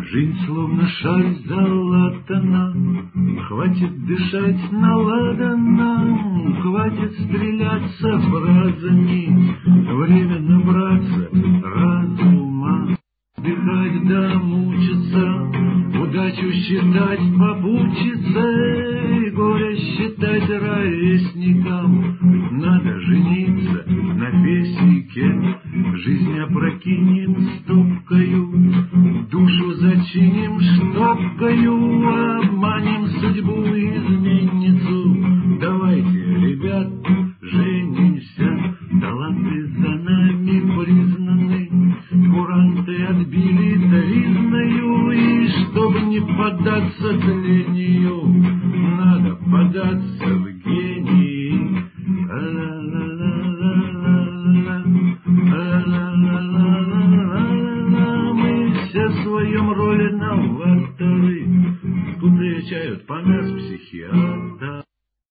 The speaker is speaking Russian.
Жизнь словно шаль залатана, хватит дышать наладанно, хватит стреляться фразами, время набраться разума, отдыхать да мучиться, удачу считать попутчицей, горе считать ровесникам. Надо жениться на песике, жизнь опрокинем стопкою, душу зачиним штопкою, обманем судьбу изменницу. Давайте, ребят, женимся, таланты за нами признаны, куранты отбили таризною, и чтобы не поддаться тлению, надо податься в гении. Мы все в своем роли новаторы, тут приезжают по нас психиатры.